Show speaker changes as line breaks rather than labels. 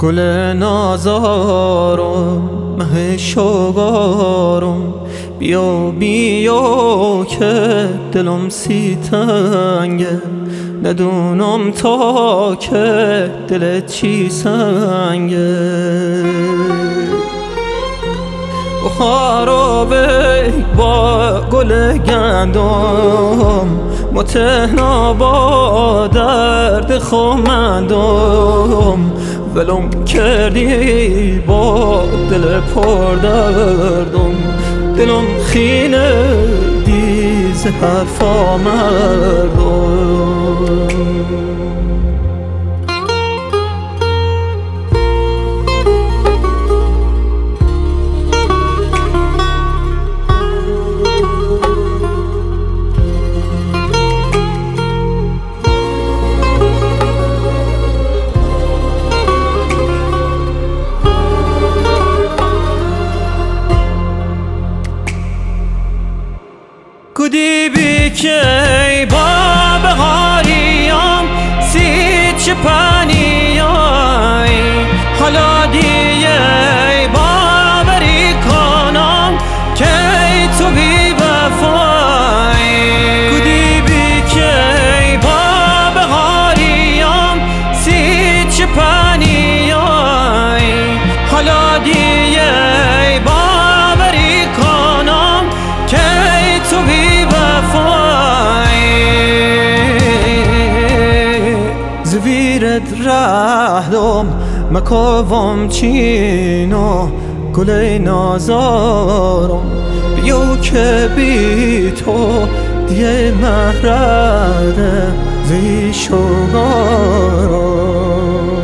گل نازارم مه شوگارم، بیا بیا که دلم سی تنگه، ندونم تا که دلت چی سنگه. بخارابه با گل گندم، متهنا با درد خومندم، ولم کردی با دل پر دردم، دلم خینه دیز حرفا مردم. کدی بی که با بهاریام سی چپانیای، حالا دیگه باوری کنم که تو بی وفایی. کدی بی که با بهاریام سی چپانیای، حالا دیگه باوری کنم که تو بی زویرت رهدم مکاوم چینو گل نازارم، بیو که بی تو دیگه مهرده زی شوگارم.